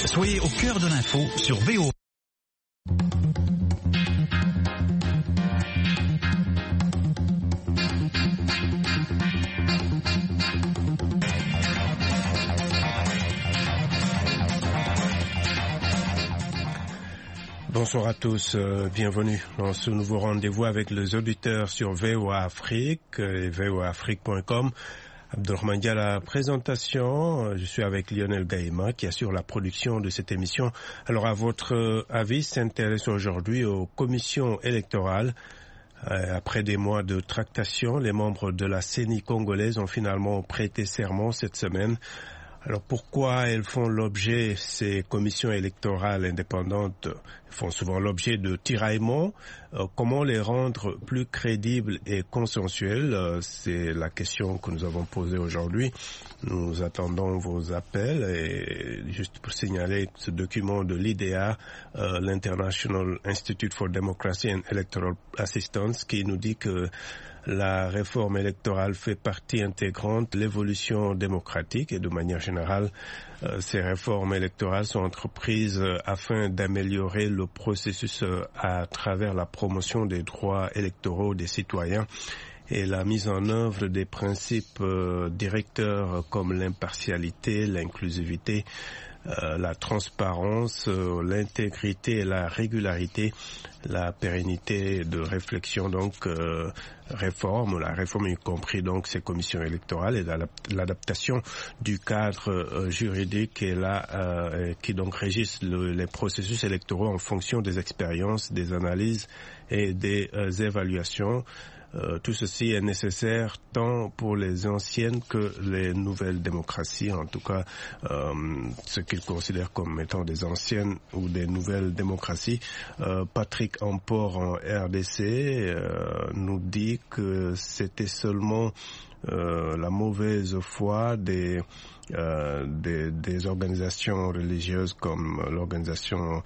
Soyez au cœur de l'info sur VO. Bonsoir à tous, bienvenue dans ce nouveau rendez-vous avec les auditeurs sur VOA Afrique et voaafrique.com. Abdelrahman Dia, la présentation. Je suis avec Lionel Gaïma qui assure la production de cette émission. Alors, à votre avis, s'intéresse aujourd'hui aux commissions électorales. Après des mois de tractation, les membres de la CENI congolaise ont finalement prêté serment cette semaine. Alors pourquoi elles font l'objet, ces commissions électorales indépendantes font souvent l'objet de tiraillements? Comment les rendre plus crédibles et consensuelles? C'est la question que nous avons posée aujourd'hui. Nous attendons vos appels et juste pour signaler ce document de l'IDEA, l'International Institute for Democracy and Electoral Assistance, qui nous dit que la réforme électorale fait partie intégrante de l'évolution démocratique et de manière générale, ces réformes électorales sont entreprises afin d'améliorer le processus à travers la promotion des droits électoraux des citoyens et la mise en œuvre des principes directeurs comme l'impartialité, l'inclusivité, la transparence, l'intégrité et la régularité, la pérennité de réflexion, donc la réforme y compris donc ces commissions électorales et l'adaptation du cadre juridique et qui donc régissent les processus électoraux en fonction des expériences, des analyses et des évaluations. Tout ceci est nécessaire tant pour les anciennes que les nouvelles démocraties, en tout cas ce qu'ils considèrent comme étant des anciennes ou des nouvelles démocraties. Patrick Amport en RDC nous dit que c'était seulement la mauvaise foi des organisations religieuses comme l'organisation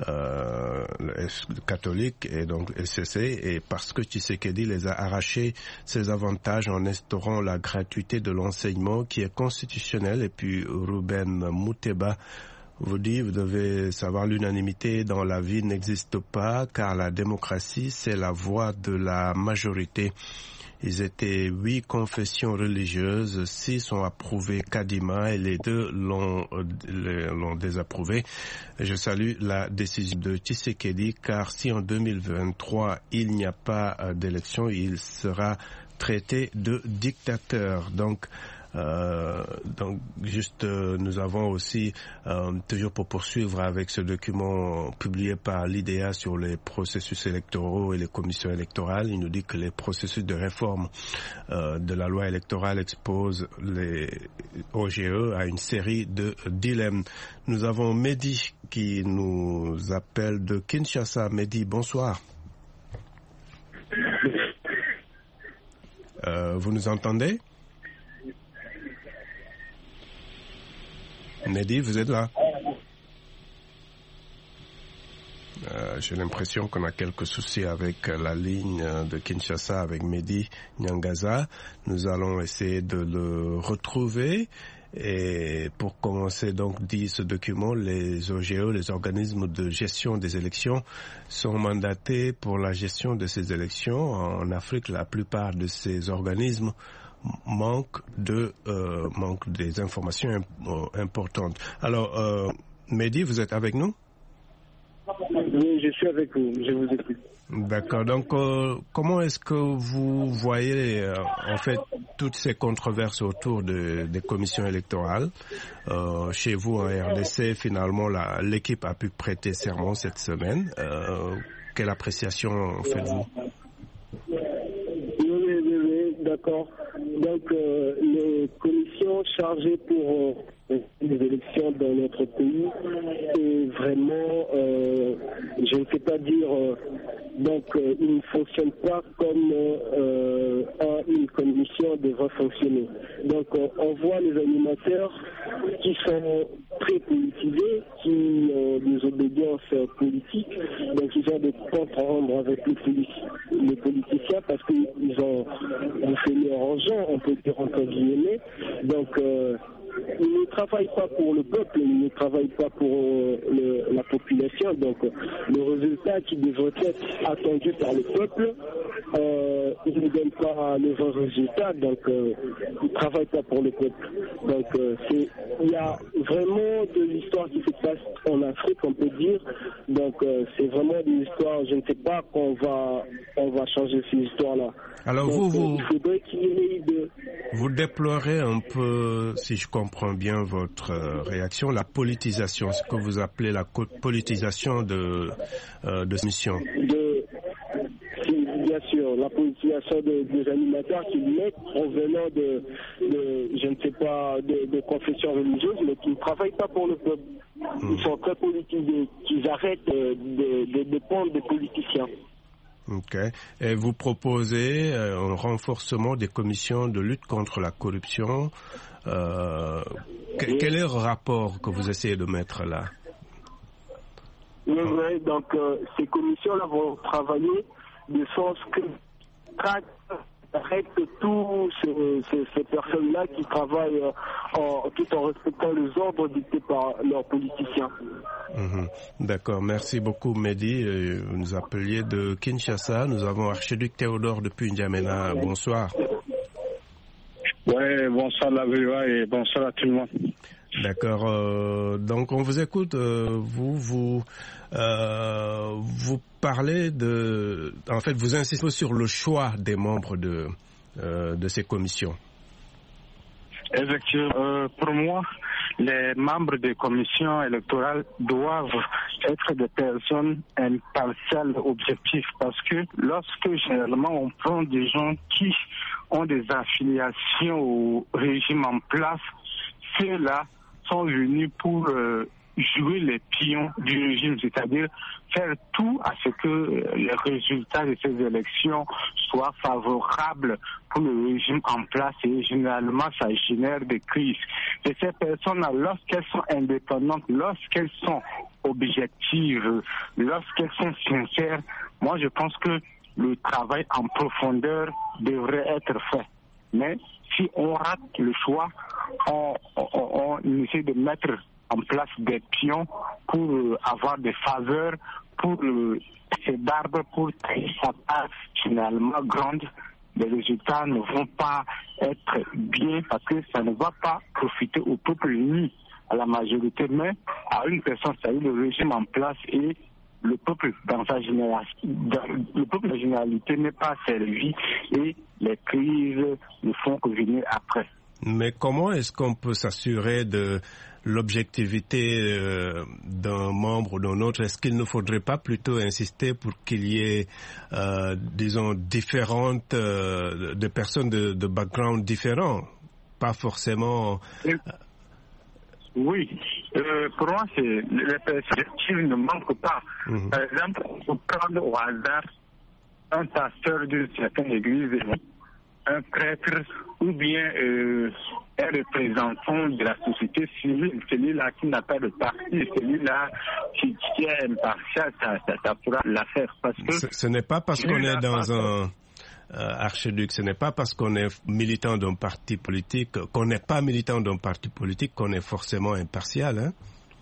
catholique et donc SCC, et parce que Tshisekedi les a arrachés ces avantages en instaurant la gratuité de l'enseignement qui est constitutionnelle. Et puis Ruben Mouteba vous dit, vous devez savoir, l'unanimité dans la vie n'existe pas car la démocratie c'est la voix de la majorité. Ils étaient 8 confessions religieuses, 6 ont approuvé Kadima et les 2 l'ont désapprouvé. Je salue la décision de Tshisekedi car si en 2023 il n'y a pas d'élection, il sera traité de dictateur. Donc juste nous avons aussi toujours pour poursuivre avec ce document publié par l'IDEA sur les processus électoraux et les commissions électorales. Il nous dit que les processus de réforme de la loi électorale exposent les OGE à une série de dilemmes. Nous avons Mehdi qui nous appelle de Kinshasa. Mehdi, bonsoir. Vous nous entendez? Mehdi, vous êtes là? J'ai l'impression qu'on a quelques soucis avec la ligne de Kinshasa avec Mehdi Nyangaza. Nous allons essayer de le retrouver. Et pour commencer, donc, dit ce document, les OGE, les organismes de gestion des élections, sont mandatés pour la gestion de ces élections. En Afrique, la plupart de ces organismes manque des informations importantes. Alors, Mehdi, vous êtes avec nous? Oui, je suis avec vous, je vous écoute. D'accord, donc comment est-ce que vous voyez en fait toutes ces controverses autour des commissions électorales? Chez vous en RDC, finalement, l'équipe a pu prêter serment cette semaine. Quelle appréciation faites-vous? Oui, d'accord. Donc, les commissions chargées pour les élections dans notre pays, et vraiment, je ne sais pas dire, donc, ils ne fonctionnent pas comme une commission devrait fonctionner. Donc, on voit les animateurs qui sont très politisés, qui ont des obédiences politiques, donc ils ont des comptes à rendre avec les politiciens parce qu'ils ont fait leur argent, on peut dire entre guillemets. Donc, notre travaillent pas pour le peuple, ils ne travaillent pas pour la population. Donc le résultat qui devrait être attendu par le peuple, ils ne donnent pas le vrai résultat. Donc ils ne travaillent pas pour le peuple. Donc il y a vraiment de l'histoire qui se passe en Afrique, on peut dire. Donc c'est vraiment des histoires, je ne sais pas qu'on va changer ces histoires-là. Alors donc, il faudrait qu'il y ait vous déplorez un peu, si je comprends bien votre réaction, la politisation, ce que vous appelez la politisation de cette mission. Bien sûr, la politisation des animateurs qui mettent en venant de je ne sais pas, de confessions religieuses, mais qui ne travaillent pas pour le peuple. Ils sont très politisés, qu'ils arrêtent de dépendre des politiciens. Ok. Et vous proposez un renforcement des commissions de lutte contre la corruption. Quel est le rapport que vous essayez de mettre là? Oui, donc ces commissions-là vont travailler de sorte que arrête tous ces personnes-là qui travaillent tout en respectant les ordres dictés par leurs politiciens. D'accord, merci beaucoup Mehdi. Vous nous appeliez de Kinshasa. Nous avons Archiduc Théodore depuis N'Djamena. Bonsoir. Oui, bonsoir la VOA et bonsoir à tout le monde. D'accord. Donc on vous écoute. Vous parlez en fait, vous insistez sur le choix des membres de ces commissions. Effectivement, pour moi, les membres des commissions électorales doivent être des personnes impartiales, objectives, parce que lorsque généralement on prend des gens qui ont des affiliations au régime en place, ceux-là sont venus pour jouer les pions du régime, c'est-à-dire faire tout à ce que les résultats de ces élections soient favorables pour le régime en place, et généralement ça génère des crises. Et ces personnes-là, lorsqu'elles sont indépendantes, lorsqu'elles sont objectives, lorsqu'elles sont sincères, moi je pense que le travail en profondeur devrait être fait. Mais si on rate le choix, on essaie de mettre en place des pions pour avoir des faveurs, pour ces d'arbres, pour sa part finalement grande. Les résultats ne vont pas être bien parce que ça ne va pas profiter au peuple ni à la majorité, mais à une personne, c'est-à-dire le régime en place, et le peuple dans sa généralité n'est pas servi et les crises ne font que venir après. Mais comment est-ce qu'on peut s'assurer de l'objectivité d'un membre ou d'un autre? Est-ce qu'il ne faudrait pas plutôt insister pour qu'il y ait, disons, différentes, de personnes de background différents, pas forcément... Oui, pour moi, les perspectives ne manquent pas. Par exemple, on peut prendre au hasard un pasteur d'une certaine église, un prêtre, ou bien un représentant de la société civile, celui-là qui n'a pas de parti, celui-là qui est impartial, ça pourra la faire. Parce que ce n'est pas parce qu'on est dans un... Archiduc, ce n'est pas parce qu'on est militant d'un parti politique, qu'on n'est pas militant d'un parti politique, qu'on est forcément impartial, hein?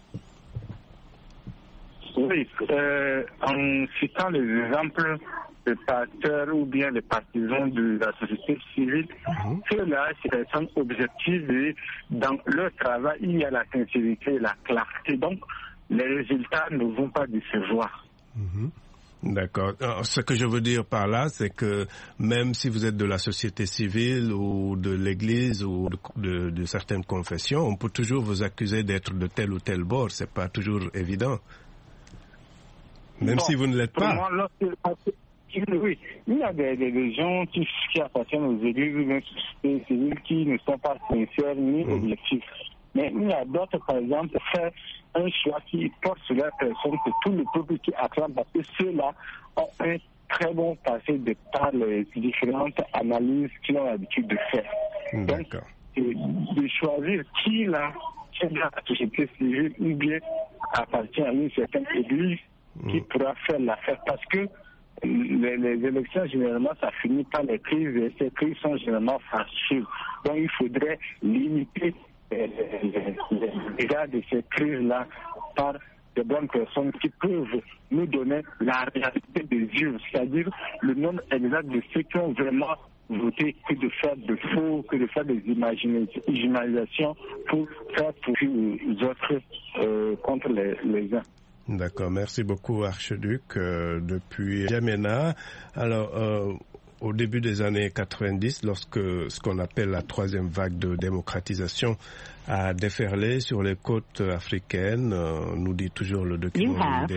Oui, en citant les exemples des pasteurs ou bien des partisans de la société civile, ceux-là, c'est des personnes objectives et dans leur travail, il y a la sincérité et la clarté. Donc, les résultats ne vont pas décevoir. D'accord. Alors, ce que je veux dire par là, c'est que même si vous êtes de la société civile ou de l'église ou de certaines confessions, on peut toujours vous accuser d'être de tel ou tel bord. C'est pas toujours évident. Même si vous ne l'êtes pas. Moi, oui, il y a des gens qui appartiennent aux églises ou aux sociétés civiles qui ne sont pas sincères ni objectifs. Mais il y a d'autres, par exemple, faire un choix qui porte sur la personne que tout le peuple qui acclame, parce que ceux-là ont un très bon passé de par les différentes analyses qu'ils ont l'habitude de faire. D'accord. Donc, de choisir qui là, qui est de la société civile ou bien appartient à une certaine église qui pourra faire l'affaire. Parce que les élections, généralement, ça finit par les crises, et ces crises sont généralement faciles. Donc, il faudrait limiter dégâts de ces crises-là par de bonnes personnes qui peuvent nous donner la réalité des yeux, c'est-à-dire le nombre exact de ceux qui ont vraiment voté, que de faire de faux, que de faire des imaginations pour faire pousser les autres contre les uns. D'accord, merci beaucoup Archiduc. Depuis N'Djamena, alors au début des années 90, lorsque ce qu'on appelle la troisième vague de démocratisation a déferlé sur les côtes africaines, nous dit toujours le document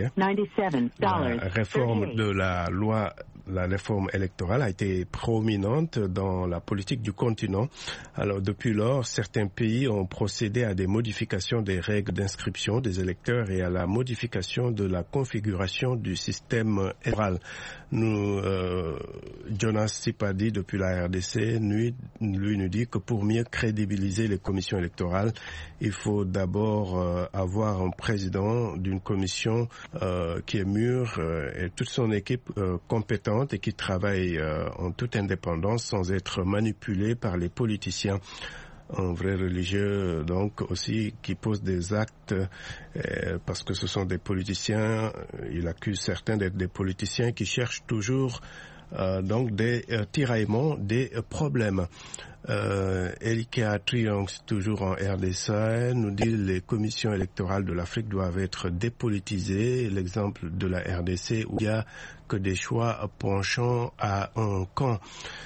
la réforme de la loi, la réforme électorale a été prominente dans la politique du continent. Alors depuis lors, certains pays ont procédé à des modifications des règles d'inscription des électeurs et à la modification de la configuration du système électoral. Nous, Jonas Sipadi depuis la RDC, lui nous dit que pour mieux crédibiliser les commissions électorales, il faut d'abord avoir un président d'une commission qui est mûr et toute son équipe compétente et qui travaille en toute indépendance sans être manipulé par les politiciens. Un vrai religieux donc aussi qui pose des actes parce que ce sont des politiciens, il accuse certains d'être des politiciens qui cherchent toujours donc des tiraillements, des problèmes. Elika Triangle, toujours en RDC, nous dit les commissions électorales de l'Afrique doivent être dépolitisées. L'exemple de la RDC où il n'y a que des choix penchant à un camp.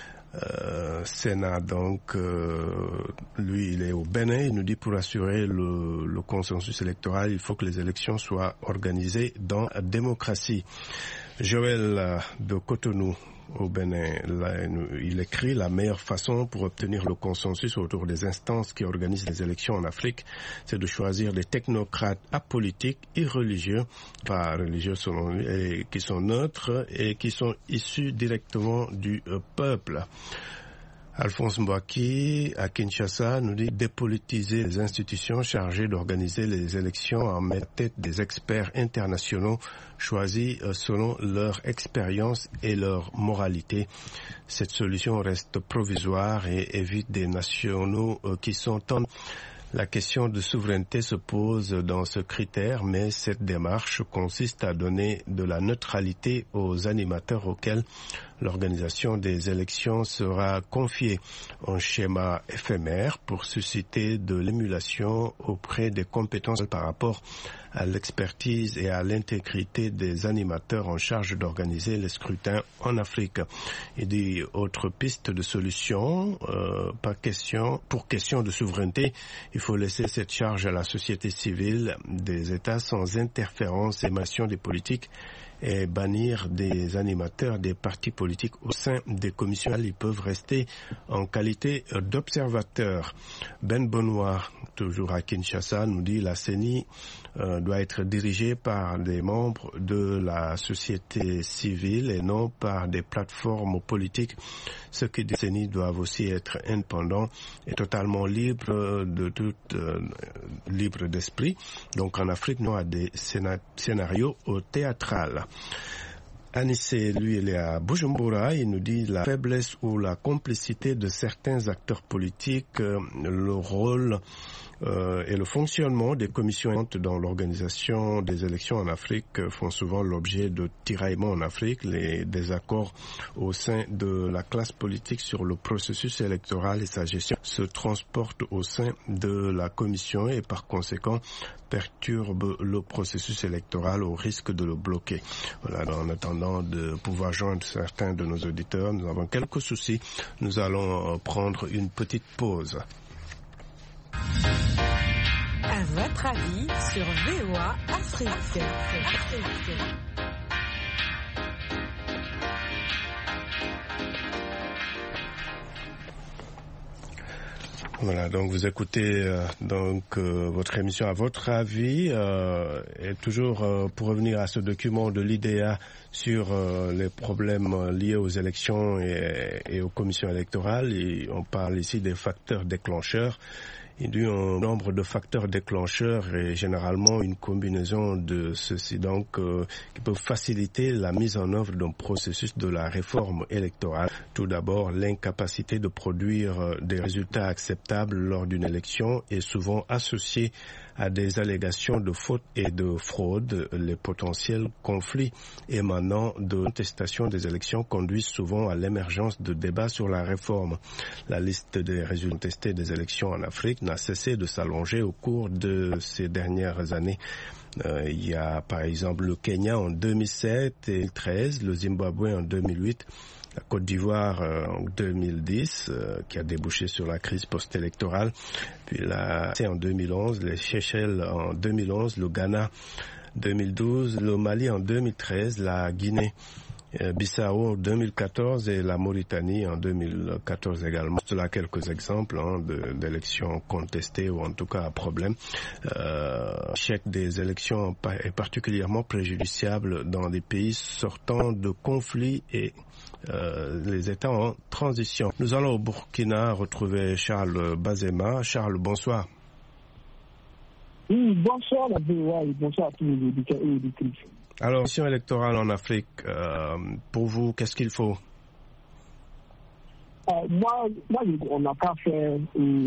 Sénat, donc, lui, il est au Bénin. Il nous dit pour assurer le consensus électoral, il faut que les élections soient organisées dans la démocratie. Joël de Cotonou, au Bénin, là, il écrit la meilleure façon pour obtenir le consensus autour des instances qui organisent les élections en Afrique, c'est de choisir des technocrates apolitiques, irreligieux, pas religieux selon lui, et qui sont neutres et qui sont issus directement du peuple. Alphonse Mbouaki, à Kinshasa, nous dit dépolitiser les institutions chargées d'organiser les élections en mettant tête des experts internationaux choisis selon leur expérience et leur moralité. Cette solution reste provisoire et évite des nationaux qui sont en... La question de souveraineté se pose dans ce critère, mais cette démarche consiste à donner de la neutralité aux animateurs auxquels l'organisation des élections sera confiée. Un schéma éphémère pour susciter de l'émulation auprès des compétences par rapport à l'expertise et à l'intégrité des animateurs en charge d'organiser les scrutins en Afrique. Il dit autre piste de solution, pour question de souveraineté, il faut laisser cette charge à la société civile des États sans interférence et émanation des politiques et bannir des animateurs des partis politiques au sein des commissions. Ils peuvent rester en qualité d'observateurs. Ben Benoît, toujours à Kinshasa, nous dit la CENI doit être dirigée par des membres de la société civile et non par des plateformes politiques. Ceux qui disent CENI doivent aussi être indépendants et totalement libres de libre d'esprit. Donc en Afrique, nous avons des scénarios théâtrales. Anissé, lui, il est à Bujumbura. Il nous dit la faiblesse ou la complicité de certains acteurs politiques, le rôle et le fonctionnement des commissions dans l'organisation des élections en Afrique font souvent l'objet de tiraillements en Afrique. Les désaccords au sein de la classe politique sur le processus électoral et sa gestion se transportent au sein de la commission et par conséquent perturbent le processus électoral au risque de le bloquer. Voilà, en attendant de pouvoir joindre certains de nos auditeurs, nous avons quelques soucis. Nous allons prendre une petite pause. À votre avis sur VOA Afrique. Voilà, donc vous écoutez votre émission à votre avis et toujours pour revenir à ce document de l'IDEA sur les problèmes liés aux élections et aux commissions électorales. Et on parle ici des facteurs déclencheurs. Il y a un nombre de facteurs déclencheurs et généralement une combinaison de ceux-ci qui peuvent faciliter la mise en œuvre d'un processus de la réforme électorale. Tout d'abord, l'incapacité de produire des résultats acceptables lors d'une élection est souvent associée à des allégations de faute et de fraude. Les potentiels conflits émanant de contestation des élections conduisent souvent à l'émergence de débats sur la réforme. La liste des résultats contestés des élections en Afrique n'a cessé de s'allonger au cours de ces dernières années. Il y a par exemple le Kenya en 2007 et 2013, le Zimbabwe en 2008, la Côte d'Ivoire en 2010 qui a débouché sur la crise post-électorale, puis la en 2011, les Seychelles en 2011, le Ghana 2012, le Mali en 2013, la Guinée Bissau en 2014 et la Mauritanie en 2014 également. C'est là quelques exemples d'élections contestées ou en tout cas à problème. L'échec des élections est particulièrement préjudiciable dans des pays sortant de conflits et les États en transition. Nous allons au Burkina retrouver Charles Bazema. Charles, bonsoir. Oui, bonsoir à VOA et bonsoir à tous les auditeurs et auditrices. Alors, l'élection électorale en Afrique, pour vous, qu'est-ce qu'il faut? Moi, on n'a pas fait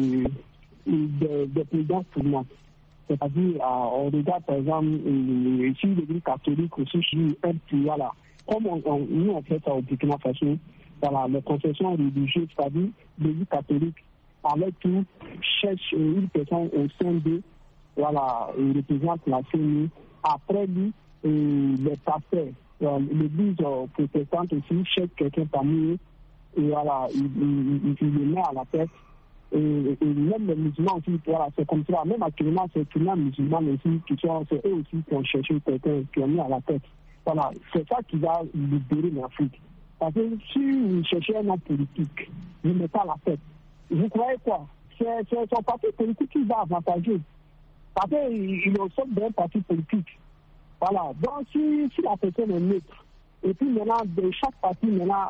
des présidences pour moi. C'est-à-dire, on regarde par exemple, si l'Église catholique aussi, voilà. Comme nous, on fait ça au Burkina Faso, voilà, les concessions religieuses, c'est-à-dire l'Église catholique, avec tout, cherche une personne au sein d'eux, voilà, il représente la CENI. Après lui, les pasteurs, l'église protestante aussi, cherche quelqu'un parmi eux, et voilà, il le met à la tête. Et même les musulmans aussi, voilà, c'est comme ça. Même actuellement, c'est tous les musulmans aussi, c'est eux aussi qui ont cherché quelqu'un qui ont mis à la tête. Voilà, c'est ça qui va libérer l'Afrique. Parce que si vous cherchez un homme politique, vous mettez à la tête, vous croyez quoi? C'est son parti politique qui va avantager. Parce qu'il est au centre d'un parti politique. Voilà. Donc, si la personne est neutre, et puis maintenant, chaque parti maintenant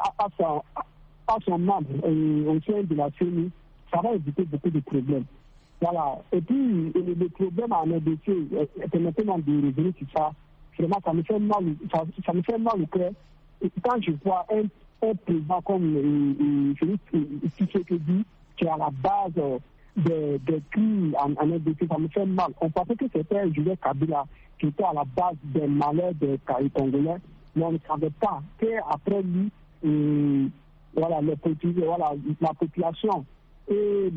a son membre au sein de la CENI, ça va éviter beaucoup de problèmes. Voilà. Et puis, le problème en RDC, permettez-moi de revenir sur ça. Vraiment, ça me fait mal au cœur. Et quand je vois un président comme Félix Tshisekedi, qui est à la base des cris en RDC, ça me fait mal. On pensait que c'était Joseph Kabila qui était à la base des malheurs des Congolais, mais on ne savait pas qu'après lui, voilà, la population et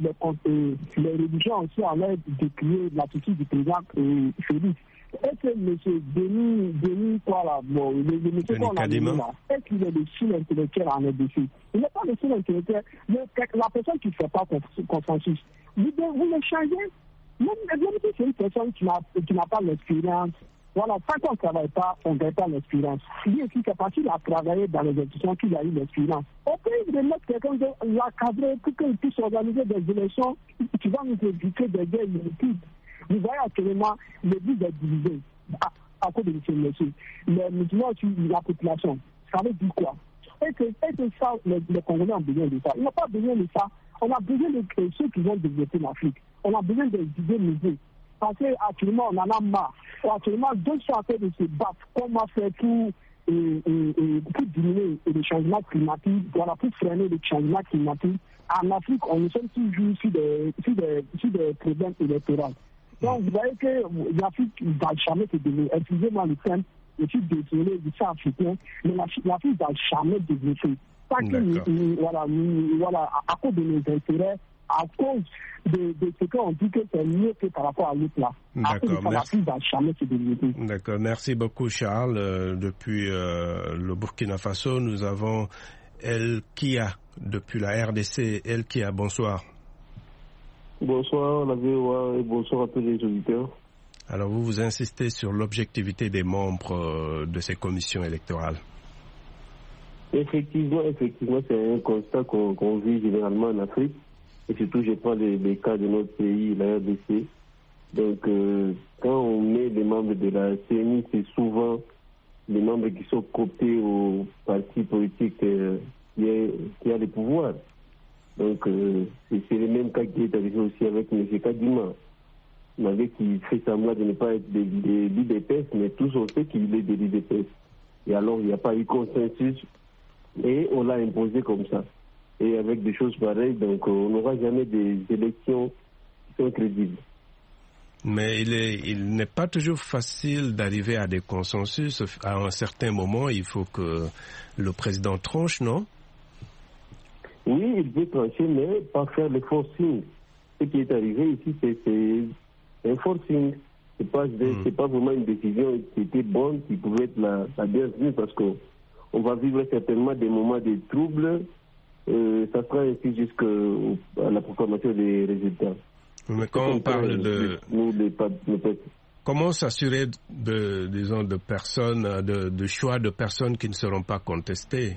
les religions aussi allaient décrier l'attitude du président Félix. Est-ce que M. Denis quoi là, bon, le monsieur qu'on a dit là, est-ce qu'il est le seul intellectuel en RDC? Il n'est pas le seul intellectuel, mais la personne qui ne fait pas consensus. Vous le changez, même si c'est une personne qui n'a pas l'expérience. Voilà, tant qu'on ne travaille pas, on ne gagne pas l'expérience. Lui aussi, c'est parce qu'il a travaillé dans les institutions qu'il a eu l'expérience. On peut remettre quelqu'un de la cadrer pour qu'il puisse organiser des élections qui vont nous éviter des guerres inutiles. Vous voyez actuellement, l'Église est divisée à cause de ce monsieur. Les musulmans suivent la population. Ça veut dire quoi? Est-ce que ça, les Congolais ont besoin de ça? Ils n'ont pas besoin de ça. On a besoin de ceux qui vont développer l'Afrique. On a besoin des idées nouvelles. Parce qu'actuellement, on en a marre. Actuellement, deux sont en train de se battre. Comment faire pour diminuer le changement climatique, voilà, pour freiner le changement climatique. En Afrique, on est toujours sur des problèmes électoraux. Donc, vous voyez que l'Afrique ne va jamais se développer. Excusez-moi le terme, je suis désolé du ça africain, mais l'Afrique ne va jamais développer. Tant que voilà, à cause de nos intérêts, à cause de ce qu'on dit que c'est mieux que par rapport à l'autre là. D'accord, merci. L'Afrique ne va jamais se développer. D'accord, merci beaucoup Charles. Depuis le Burkina Faso, nous avons El Kia, depuis la RDC. El Kia, bonsoir. Bonsoir la VOA et bonsoir à tous les auditeurs. Alors vous insistez sur l'objectivité des membres de ces commissions électorales. Effectivement, c'est un constat qu'on vit généralement en Afrique. Et surtout, je prends les cas de notre pays, la RDC. Donc, quand on met des membres de la CENI, c'est souvent les membres qui sont cooptés au parti politique qui a le pouvoir. Donc, c'est le même cas qui est arrivé aussi avec M. Kadima. Malgré qu'il fait semblant de ne pas être de l'UDPS, mais tous on sait qu'il est de l'UDPS. Et alors, il n'y a pas eu consensus et on l'a imposé comme ça. Et avec des choses pareilles, donc on n'aura jamais des élections qui sont crédibles. Mais il n'est pas toujours facile d'arriver à des consensus. À un certain moment, il faut que le président tranche, non? Oui, il peut trancher, mais pas faire le forcing. Ce qui est arrivé ici, c'est un forcing. C'est pas vraiment une décision qui était bonne, qui pouvait être la bienvenue, parce qu'on va vivre certainement des moments de troubles. Ça sera ainsi jusqu'à la proclamation des résultats. Mais quand on parle de... Comment s'assurer de personnes, de choix de personnes qui ne seront pas contestées?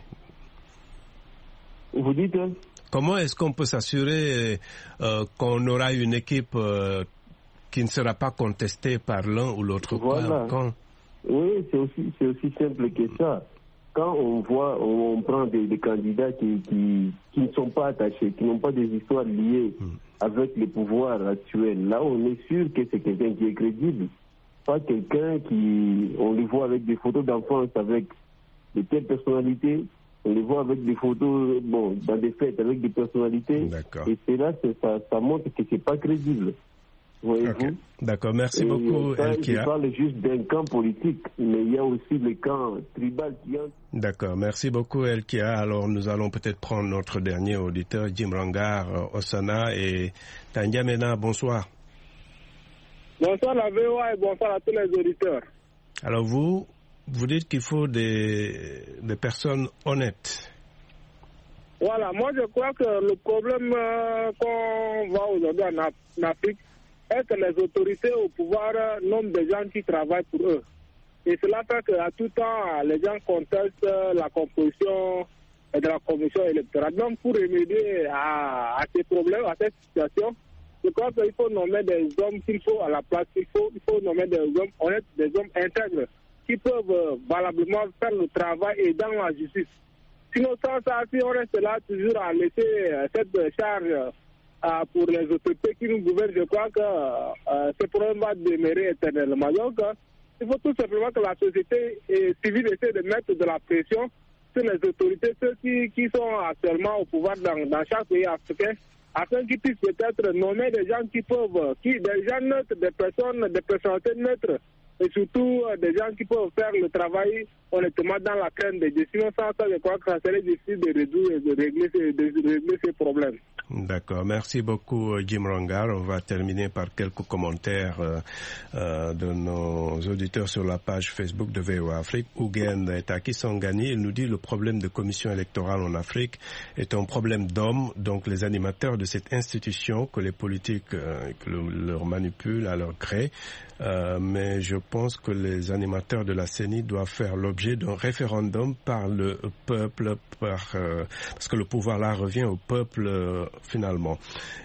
Vous dites? Comment est-ce qu'on peut s'assurer qu'on aura une équipe qui ne sera pas contestée par l'un ou l'autre camp? Oui, c'est aussi simple que ça. Quand on prend des candidats qui ne sont pas attachés, qui n'ont pas des histoires liées avec le pouvoir actuel, là on est sûr que c'est quelqu'un qui est crédible. Pas quelqu'un on le voit avec des photos d'enfance avec de telles personnalités, on les voit avec des photos, dans des fêtes avec des personnalités. D'accord. Et c'est là, ça montre que c'est pas crédible. Okay. D'accord, merci beaucoup, Elkia. Je parle juste d'un camp politique, mais il y a aussi le camp tribal qui a... D'accord, merci beaucoup, Elkia. Alors, nous allons peut-être prendre notre dernier auditeur, Jim Rangar, Osana et Tanja Mena. Bonsoir. Bonsoir la VOA et bonsoir à tous les auditeurs. Alors, vous dites qu'il faut des personnes honnêtes. Voilà, moi je crois que le problème qu'on voit aujourd'hui en Afrique, est que les autorités au pouvoir nomment des gens qui travaillent pour eux. Et cela fait qu'à tout temps, les gens contestent la composition de la commission électorale. Donc, pour remédier à ces problèmes, à cette situation, je crois qu'il faut nommer des hommes qu'il faut à la place. Il faut nommer des hommes honnêtes, des hommes intègres, qui peuvent valablement faire le travail et dans la justice. Sinon, sans ça, si on reste là toujours à laisser cette charge pour les autorités qui nous gouvernent, je crois que ce problème va demeurer éternellement. Donc, il faut tout simplement que la société civile essaie de mettre de la pression sur les autorités, ceux qui sont actuellement au pouvoir dans chaque pays africain, afin qu'ils puissent peut-être nommer des gens des gens neutres, des personnalités neutres, et surtout des gens qui peuvent faire le travail honnêtement dans la crainte des décisions. Sans ça, je crois que ça serait difficile de résoudre et de régler ces problèmes. D'accord, merci beaucoup Jim Rangar. On va terminer par quelques commentaires de nos auditeurs sur la page Facebook de VOA Afrique. Ougen Taki Sangani, il nous dit le problème de commission électorale en Afrique est un problème d'hommes, donc les animateurs de cette institution que les politiques leur manipulent à leur gré. Mais je pense que les animateurs de la CENI doivent faire l'objet d'un référendum par le peuple, parce que le pouvoir là revient au peuple finalement.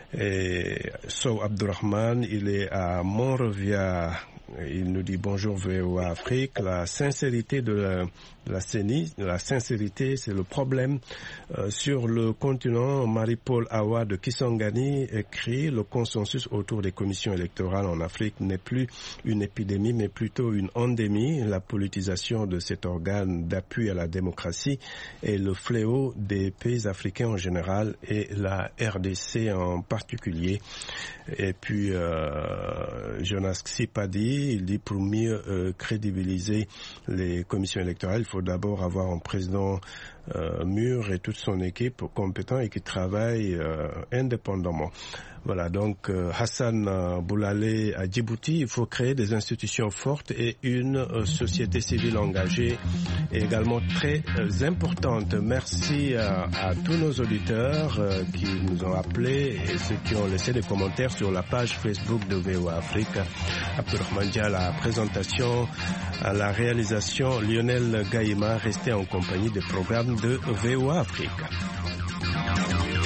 Et So Abdurrahman, il est à Monrovia. Il nous dit bonjour VOA Afrique. La sincérité de la CENI, la sincérité, c'est le problème. Sur le continent, Marie-Paul Awa de Kisangani écrit le consensus autour des commissions électorales en Afrique n'est plus une épidémie, mais plutôt une endémie. La politisation de cet organe d'appui à la démocratie est le fléau des pays africains en général et la RDC en particulier. Et puis, Jonas Sipadi, il dit pour mieux crédibiliser les commissions électorales, il faut d'abord avoir un président mûr et toute son équipe compétent et qui travaille indépendamment. Voilà, donc Hassan Boulale à Djibouti, il faut créer des institutions fortes et une société civile engagée et également très importante. Merci à tous nos auditeurs qui nous ont appelés et ceux qui ont laissé des commentaires sur la page Facebook de VOA Afrique. Abdurrahman Dia à la présentation, à la réalisation, Lionel Gaïma, resté en compagnie des programmes de VOA Afrique.